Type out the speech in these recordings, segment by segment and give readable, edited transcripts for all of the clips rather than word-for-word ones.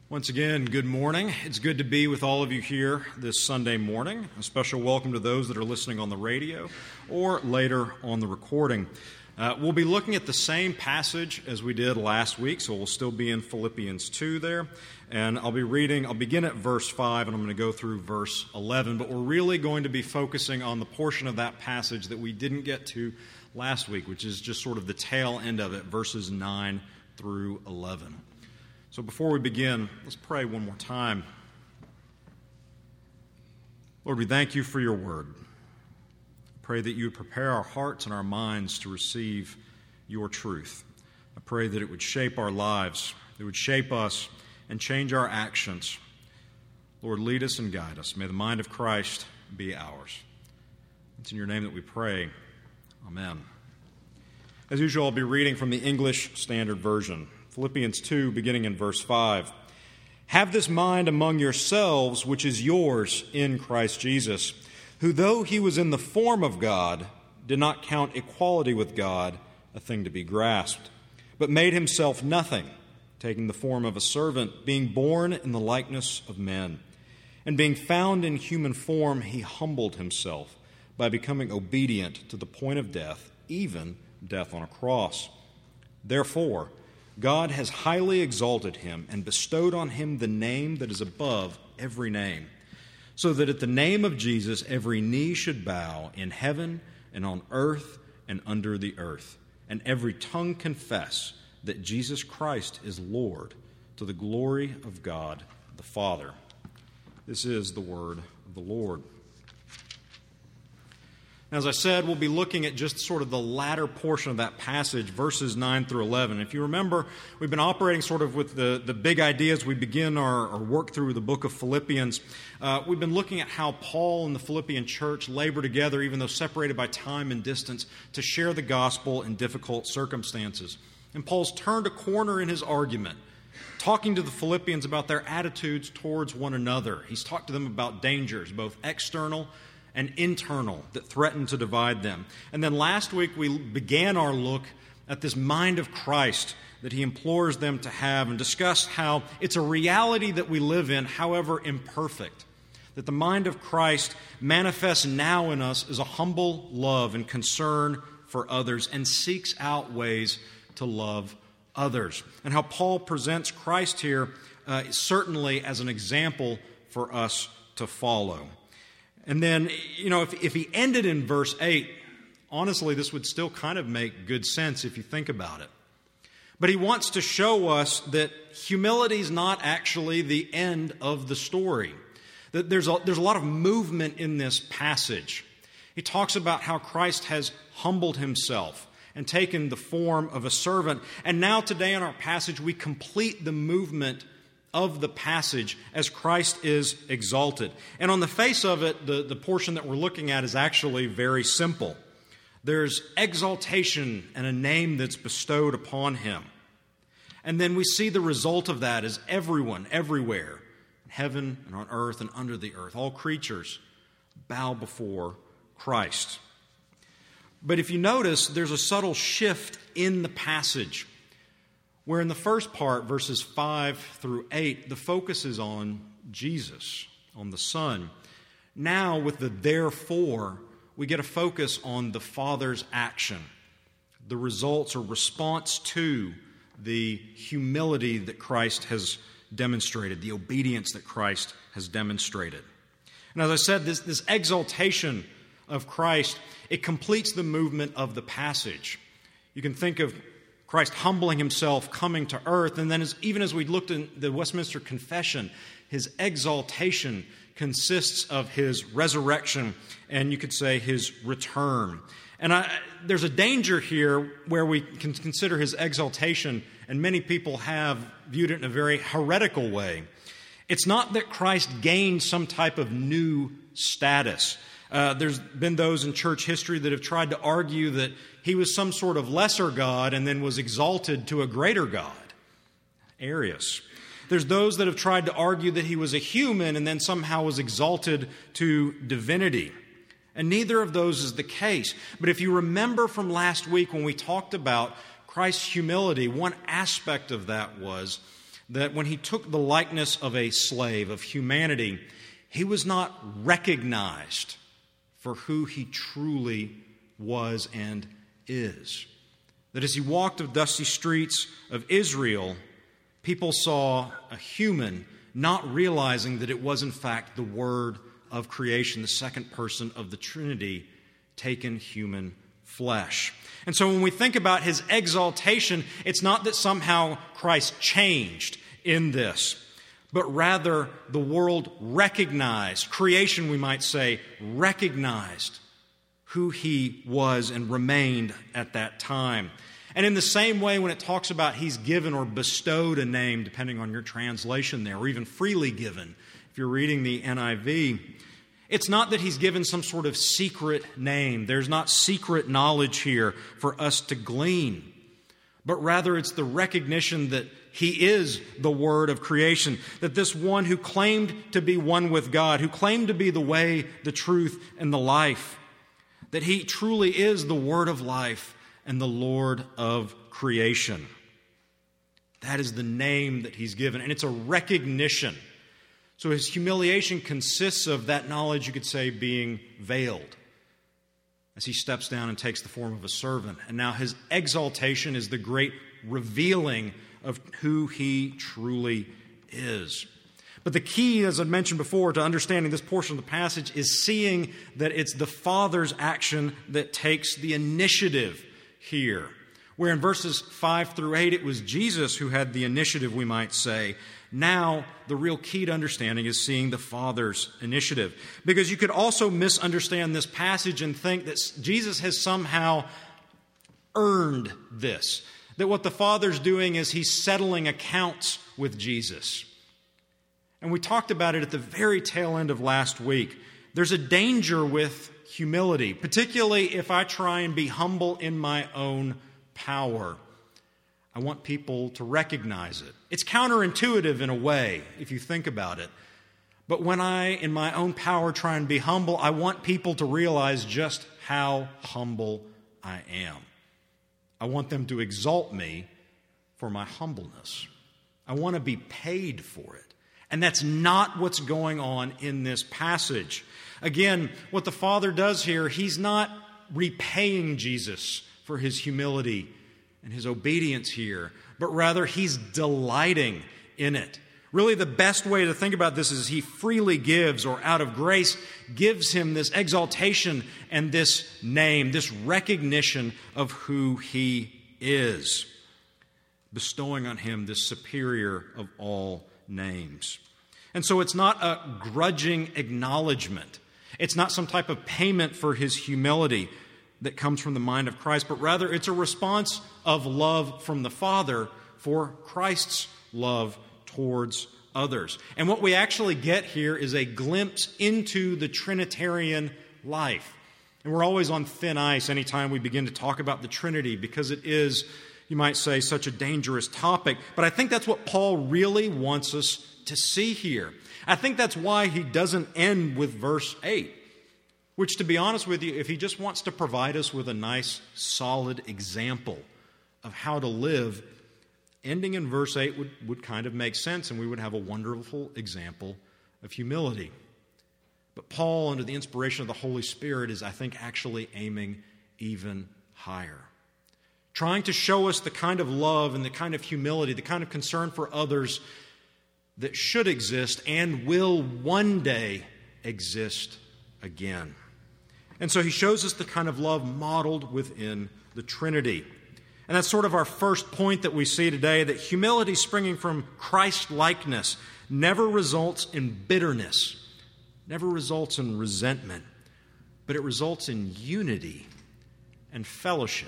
Once again, good morning. It's good to be with all of you here this Sunday morning. A special welcome to those that are listening on the radio or later on the recording. We'll be looking at the same passage as we did last week, so we'll still be in Philippians 2 there. And I'll begin at verse 5, and I'm going to go through verse 11. But we're really going to be focusing on the portion of that passage that we didn't get to last week, which is just sort of the tail end of it, verses 9 through 11. So before we begin, let's pray one more time. Lord, we thank you for your word. I pray that you would prepare our hearts and our minds to receive your truth. I pray that it would shape our lives, it would shape us and change our actions. Lord, lead us and guide us. May the mind of Christ be ours. It's in your name that we pray. Amen. As usual, I'll be reading from the English Standard Version. Philippians 2, beginning in verse 5. Have this mind among yourselves, which is yours in Christ Jesus, who, though he was in the form of God, did not count equality with God a thing to be grasped, but made himself nothing, taking the form of a servant, being born in the likeness of men. And being found in human form, he humbled himself by becoming obedient to the point of death, even death on a cross. Therefore, God has highly exalted him and bestowed on him the name that is above every name, so that at the name of Jesus every knee should bow in heaven and on earth and under the earth, and every tongue confess that Jesus Christ is Lord, to the glory of God the Father. This is the word of the Lord. As I said, we'll be looking at just sort of the latter portion of that passage, verses 9 through 11. If you remember, we've been operating sort of with the big ideas. We begin our work through the book of Philippians. We've been looking at how Paul and the Philippian church labor together, even though separated by time and distance, to share the gospel in difficult circumstances. And Paul's turned a corner in his argument, talking to the Philippians about their attitudes towards one another. He's talked to them about dangers, both external and internal, that threaten to divide them. And then last week we began our look at this mind of Christ that he implores them to have, and discussed how it's a reality that we live in, however imperfect. That the mind of Christ manifests now in us as a humble love and concern for others, and seeks out ways to love others. And how Paul presents Christ here certainly as an example for us to follow. And then, if he ended in verse 8, honestly, this would still kind of make good sense if you think about it. But he wants to show us that humility is not actually the end of the story. That there's a lot of movement in this passage. He talks about how Christ has humbled himself and taken the form of a servant. And now today in our passage, we complete the movement of the passage as Christ is exalted. And on the face of it, the portion that we're looking at is actually very simple. There's exaltation and a name that's bestowed upon him. And then we see the result of that as everyone, everywhere, in heaven and on earth and under the earth, all creatures bow before Christ. But if you notice, there's a subtle shift in the passage, where in the first part, verses 5 through 8, the focus is on Jesus, on the Son. Now, with the therefore, we get a focus on the Father's action, the results or response to the humility that Christ has demonstrated, the obedience that Christ has demonstrated. And as I said, this exaltation of Christ, it completes the movement of the passage. You can think of Christ humbling himself, coming to earth, and then even as we looked in the Westminster Confession, his exaltation consists of his resurrection and you could say his return. And there's a danger here where we can consider his exaltation, and many people have viewed it in a very heretical way. It's not that Christ gained some type of new status. There's been those in church history that have tried to argue that he was some sort of lesser God and then was exalted to a greater God. Arius. There's those that have tried to argue that he was a human and then somehow was exalted to divinity. And neither of those is the case. But if you remember from last week when we talked about Christ's humility, one aspect of that was that when he took the likeness of a slave, of humanity, he was not recognized for who he truly was and is. That as he walked the dusty streets of Israel, people saw a human, not realizing that it was in fact the Word of creation, the second person of the Trinity, taken human flesh. And so when we think about his exaltation, it's not that somehow Christ changed in this, but rather the world recognized, creation we might say, recognized who he was and remained at that time. And in the same way, when it talks about he's given or bestowed a name, depending on your translation there, or even freely given, if you're reading the NIV, it's not that he's given some sort of secret name. There's not secret knowledge here for us to glean, but rather it's the recognition that he is the Word of creation, that this one who claimed to be one with God, who claimed to be the way, the truth, and the life, that he truly is the Word of life and the Lord of creation. That is the name that he's given, and it's a recognition. So his humiliation consists of that knowledge, you could say, being veiled as he steps down and takes the form of a servant. And now his exaltation is the great revealing of who he truly is. But the key, as I mentioned before, to understanding this portion of the passage is seeing that it's the Father's action that takes the initiative here. Where in verses 5 through 8 it was Jesus who had the initiative, we might say. Now, the real key to understanding is seeing the Father's initiative. Because you could also misunderstand this passage and think that Jesus has somehow earned this. That what the Father's doing is he's settling accounts with Jesus. And we talked about it at the very tail end of last week. There's a danger with humility, particularly if I try and be humble in my own power. I want people to recognize it. It's counterintuitive in a way, if you think about it. But when I, in my own power, try and be humble, I want people to realize just how humble I am. I want them to exalt me for my humbleness. I want to be paid for it. And that's not what's going on in this passage. Again, what the Father does here, he's not repaying Jesus for his humility and his obedience here, but rather he's delighting in it. Really, the best way to think about this is he freely gives, or out of grace, gives him this exaltation and this name, this recognition of who he is, bestowing on him this superior of all names. And so it's not a grudging acknowledgement. It's not some type of payment for his humility that comes from the mind of Christ, but rather it's a response of love from the Father for Christ's love towards others. And what we actually get here is a glimpse into the Trinitarian life. And we're always on thin ice anytime we begin to talk about the Trinity, because it is, you might say, such a dangerous topic. But I think that's what Paul really wants us to see here. I think that's why he doesn't end with verse 8, which, to be honest with you, if he just wants to provide us with a nice, solid example of how to live, ending in verse 8 would kind of make sense, and we would have a wonderful example of humility. But Paul, under the inspiration of the Holy Spirit, is, I think, actually aiming even higher. Trying to show us the kind of love and the kind of humility, the kind of concern for others that should exist and will one day exist again. And so he shows us the kind of love modeled within the Trinity. And that's sort of our first point that we see today, that humility springing from Christ-likeness never results in bitterness, never results in resentment, but it results in unity and fellowship.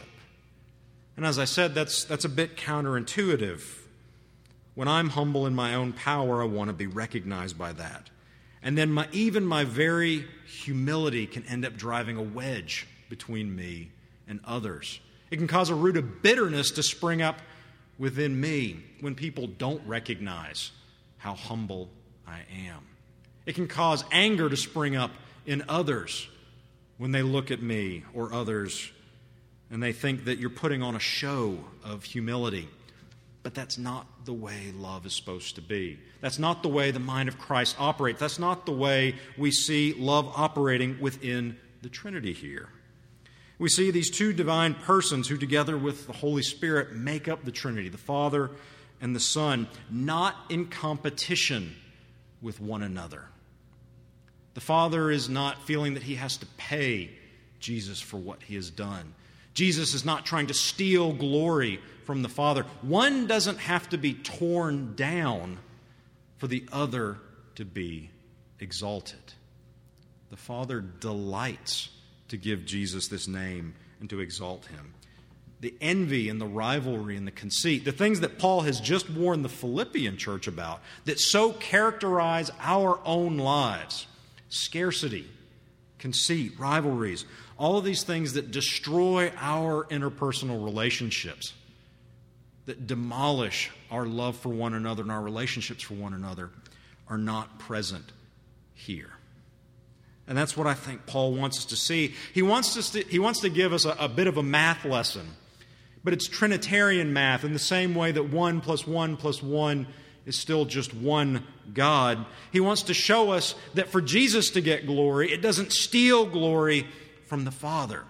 And as I said, that's a bit counterintuitive. When I'm humble in my own power, I want to be recognized by that. And then even my very humility can end up driving a wedge between me and others. It can cause a root of bitterness to spring up within me when people don't recognize how humble I am. It can cause anger to spring up in others when they look at me or others and they think that you're putting on a show of humility. But that's not the way love is supposed to be. That's not the way the mind of Christ operates. That's not the way we see love operating within the Trinity here. We see these two divine persons who together with the Holy Spirit make up the Trinity, the Father and the Son, not in competition with one another. The Father is not feeling that he has to pay Jesus for what he has done. Jesus is not trying to steal glory from the Father. One doesn't have to be torn down for the other to be exalted. The Father delights to give Jesus this name and to exalt him. The envy and the rivalry and the conceit, the things that Paul has just warned the Philippian church about, that so characterize our own lives, scarcity, conceit, rivalries, all of these things that destroy our interpersonal relationships, that demolish our love for one another and our relationships for one another, are not present here. And that's what I think Paul wants us to see. He wants to give us a bit of a math lesson, but it's Trinitarian math in the same way that 1 + 1 + 1 is still just one God. He wants to show us that for Jesus to get glory, it doesn't steal glory from the Father,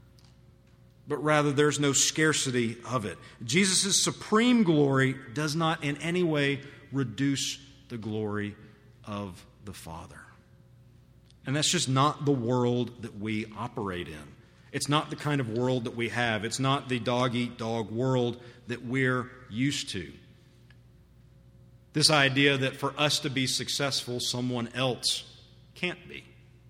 but rather there's no scarcity of it. Jesus' supreme glory does not in any way reduce the glory of the Father. And that's just not the world that we operate in. It's not the kind of world that we have. It's not the dog-eat-dog world that we're used to. This idea that for us to be successful, someone else can't be.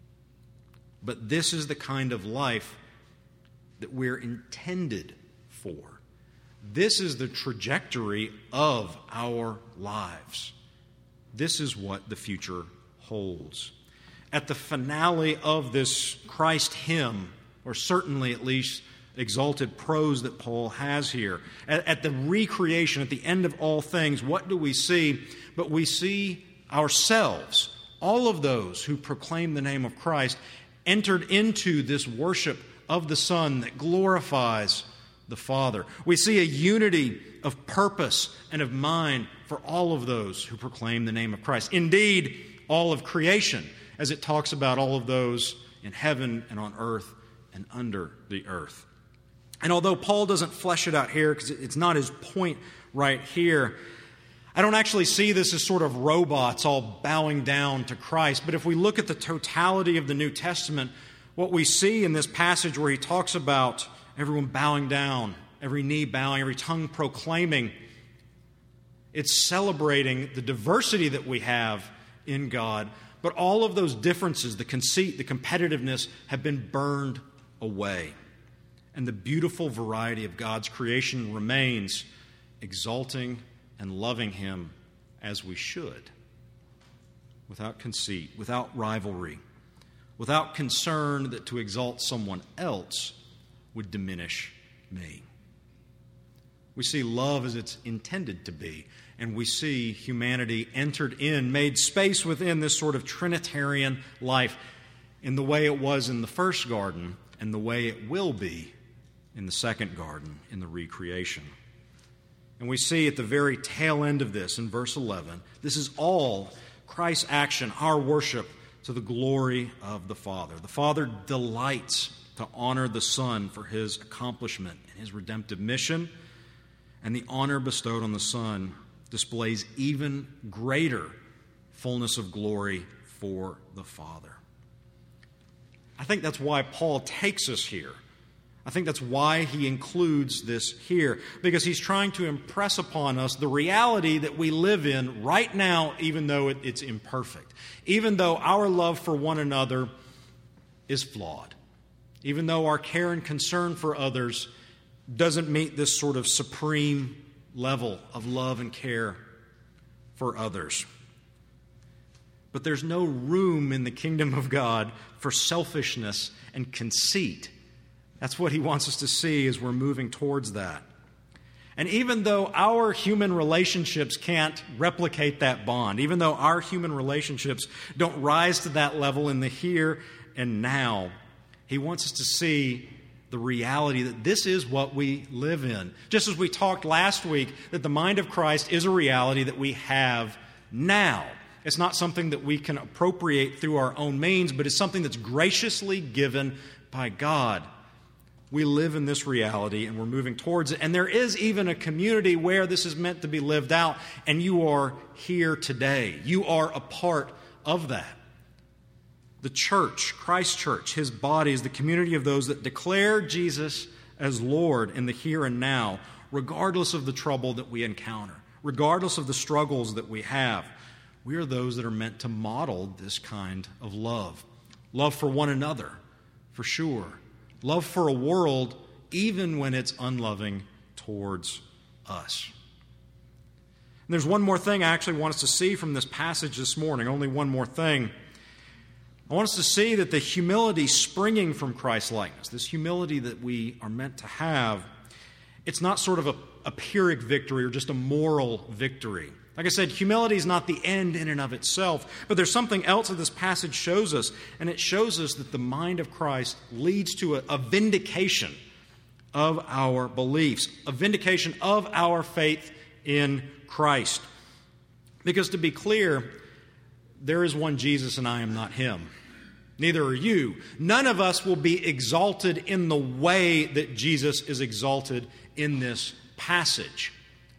But this is the kind of life that we're intended for. This is the trajectory of our lives. This is what the future holds. At the finale of this Christ hymn, or certainly at least exalted prose that Paul has here, at the recreation, at the end of all things, what do we see? But we see ourselves, all of those who proclaim the name of Christ, entered into this worship of the Son that glorifies the Father. We see a unity of purpose and of mind for all of those who proclaim the name of Christ. Indeed, all of creation, as it talks about all of those in heaven and on earth and under the earth. And although Paul doesn't flesh it out here, because it's not his point right here, I don't actually see this as sort of robots all bowing down to Christ. But if we look at the totality of the New Testament, what we see in this passage where he talks about everyone bowing down, every knee bowing, every tongue proclaiming, it's celebrating the diversity that we have in God. But all of those differences, the conceit, the competitiveness, have been burned away. And the beautiful variety of God's creation remains, exalting and loving Him as we should, without conceit, without rivalry, without concern that to exalt someone else would diminish me. We see love as it's intended to be, and we see humanity entered in, made space within this sort of Trinitarian life in the way it was in the first garden and the way it will be in the second garden, in the recreation. And we see at the very tail end of this, in verse 11, this is all Christ's action, our worship, to the glory of the Father. The Father delights to honor the Son for His accomplishment and His redemptive mission, and the honor bestowed on the Son displays even greater fullness of glory for the Father. I think that's why Paul takes us here. I think that's why he includes this here, because he's trying to impress upon us the reality that we live in right now, even though it's imperfect, even though our love for one another is flawed, even though our care and concern for others doesn't meet this sort of supreme level of love and care for others. But there's no room in the kingdom of God for selfishness and conceit. That's what he wants us to see as we're moving towards that. And even though our human relationships can't replicate that bond, even though our human relationships don't rise to that level in the here and now, he wants us to see the reality that this is what we live in. Just as we talked last week, that the mind of Christ is a reality that we have now. It's not something that we can appropriate through our own means, but it's something that's graciously given by God. We live in this reality and we're moving towards it. And there is even a community where this is meant to be lived out, and you are here today. You are a part of that. The church, Christ Church, His body, is the community of those that declare Jesus as Lord in the here and now, regardless of the trouble that we encounter, regardless of the struggles that we have. We are those that are meant to model this kind of love. Love for one another, for sure. Love for a world, even when it's unloving towards us. And there's one more thing I actually want us to see from this passage this morning, only one more thing. I want us to see that the humility springing from Christ-likeness, this humility that we are meant to have, it's not sort of a Pyrrhic victory or just a moral victory. Like I said, humility is not the end in and of itself, but there's something else that this passage shows us, and it shows us that the mind of Christ leads to a vindication of our beliefs, a vindication of our faith in Christ. Because to be clear, there is one Jesus and I am not Him. Neither are you. None of us will be exalted in the way that Jesus is exalted in this passage.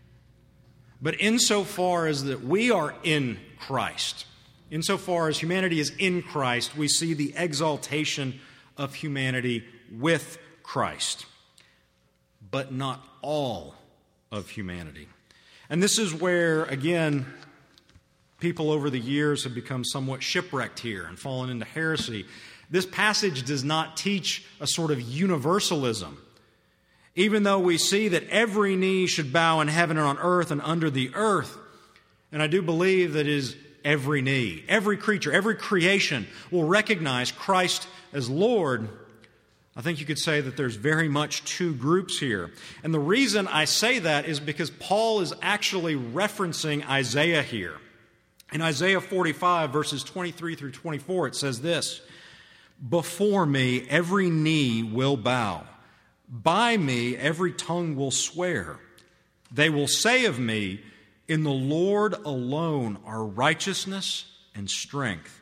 But insofar as that we are in Christ, insofar as humanity is in Christ, we see the exaltation of humanity with Christ. But not all of humanity. And this is where, again, people over the years have become somewhat shipwrecked here and fallen into heresy. This passage does not teach a sort of universalism. Even though we see that every knee should bow in heaven and on earth and under the earth, and I do believe that is every knee, every creature, every creation will recognize Christ as Lord, I think you could say that there's very much two groups here. And the reason I say that is because Paul is actually referencing Isaiah here. In Isaiah 45, verses 23 through 24, it says this, "Before me every knee will bow. By me every tongue will swear. They will say of me, in the Lord alone are righteousness and strength.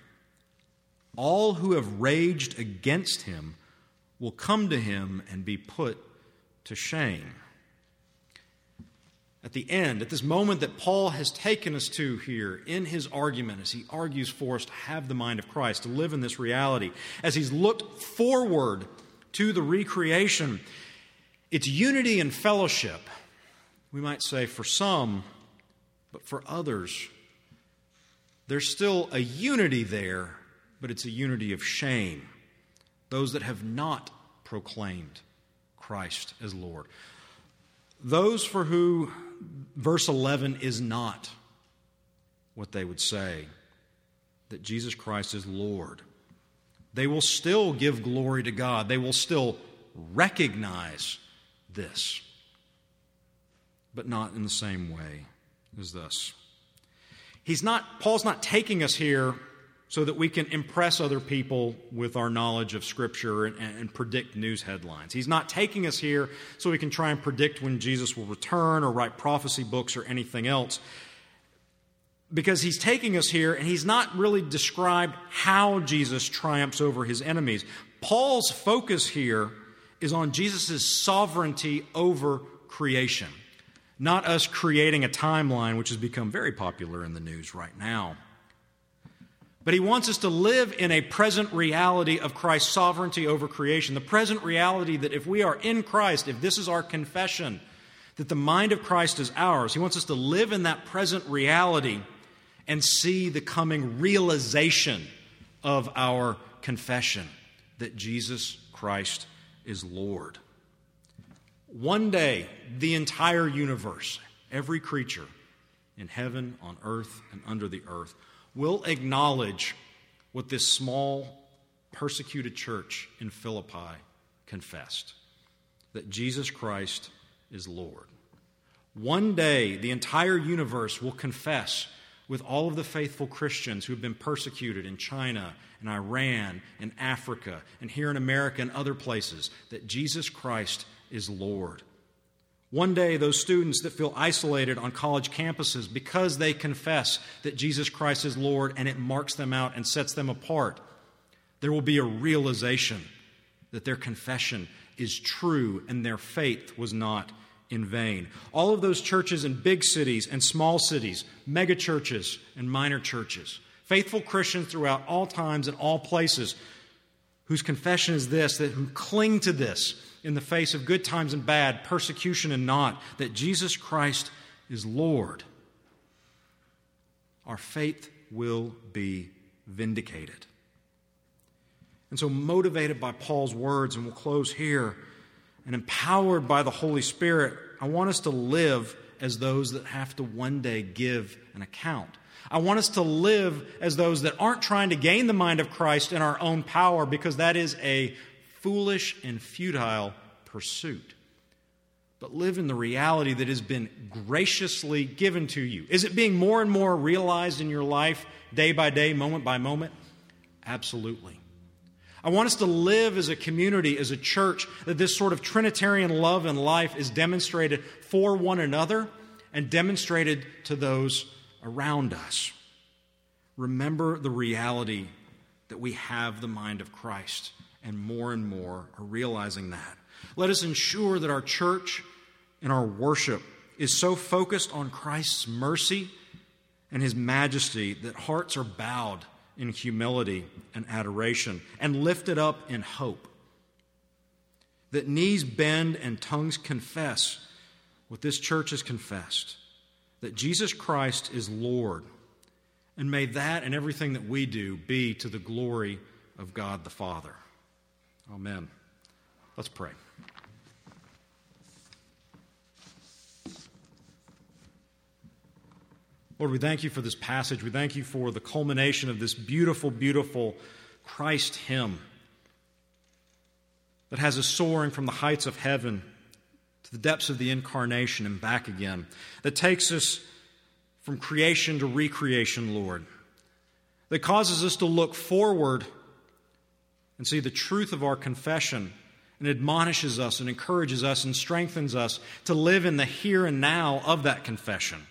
All who have raged against Him will come to Him and be put to shame." At the end, at this moment that Paul has taken us to here in his argument, as he argues for us to have the mind of Christ, to live in this reality, as he's looked forward to the recreation, it's unity and fellowship, we might say for some, but for others, there's still a unity there, but it's a unity of shame. Those that have not proclaimed Christ as Lord. Those for who verse 11 is not what they would say, that Jesus Christ is Lord. They will still give glory to God. They will still recognize this, but not in the same way as this. Paul's not taking us here so that we can impress other people with our knowledge of Scripture and predict news headlines. He's not taking us here so we can try and predict when Jesus will return or write prophecy books or anything else. Because he's taking us here and he's not really described how Jesus triumphs over his enemies. Paul's focus here is on Jesus' sovereignty over creation, not us creating a timeline, which has become very popular in the news right now. But he wants us to live in a present reality of Christ's sovereignty over creation, the present reality that if we are in Christ, if this is our confession, that the mind of Christ is ours. He wants us to live in that present reality and see the coming realization of our confession that Jesus Christ is Lord. One day, the entire universe, every creature in heaven, on earth, and under the earth, will acknowledge what this small, persecuted church in Philippi confessed, that Jesus Christ is Lord. One day, the entire universe will confess with all of the faithful Christians who have been persecuted in China and Iran and Africa and here in America and other places, that Jesus Christ is Lord. One day, those students that feel isolated on college campuses because they confess that Jesus Christ is Lord and it marks them out and sets them apart, there will be a realization that their confession is true and their faith was not in vain. All of those churches in big cities and small cities, mega churches and minor churches, faithful Christians throughout all times and all places, whose confession is this, that who cling to this in the face of good times and bad, persecution and not, that Jesus Christ is Lord, our faith will be vindicated. And so, motivated by Paul's words, and we'll close here, and empowered by the Holy Spirit, I want us to live as those that have to one day give an account. I want us to live as those that aren't trying to gain the mind of Christ in our own power, because that is a foolish and futile pursuit. But live in the reality that has been graciously given to you. Is it being more and more realized in your life, day by day, moment by moment? Absolutely. I want us to live as a community, as a church, that this sort of Trinitarian love and life is demonstrated for one another and demonstrated to those around us. Remember the reality that we have the mind of Christ, and more are realizing that. Let us ensure that our church and our worship is so focused on Christ's mercy and His majesty that hearts are bowed in humility and adoration and lifted up in hope. That knees bend and tongues confess what this church has confessed, that Jesus Christ is Lord. And may that and everything that we do be to the glory of God the Father. Amen. Let's pray. Lord, we thank you for this passage. We thank you for the culmination of this beautiful, beautiful Christ hymn that has us soaring from the heights of heaven to the depths of the incarnation and back again, that takes us from creation to recreation, Lord, that causes us to look forward and see the truth of our confession, and admonishes us and encourages us and strengthens us to live in the here and now of that confession.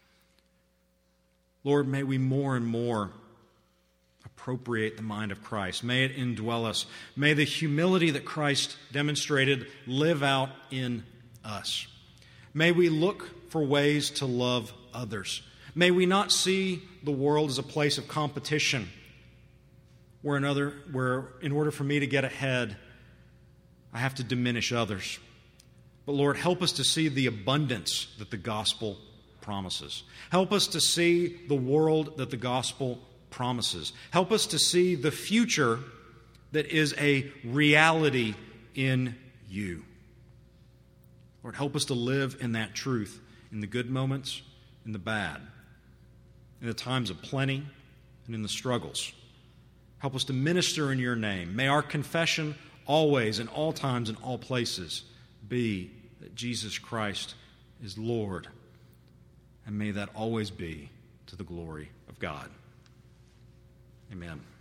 Lord, may we more and more appropriate the mind of Christ. May it indwell us. May the humility that Christ demonstrated live out in us. May we look for ways to love others. May we not see the world as a place of competition where in order for me to get ahead, I have to diminish others. But Lord, help us to see the abundance that the gospel promises. Help us to see the world that the gospel promises. Help us to see the future that is a reality in you. Lord, help us to live in that truth in the good moments, in the bad, in the times of plenty, and in the struggles. Help us to minister in your name. May our confession always, in all times, in all places, be that Jesus Christ is Lord. And may that always be to the glory of God. Amen.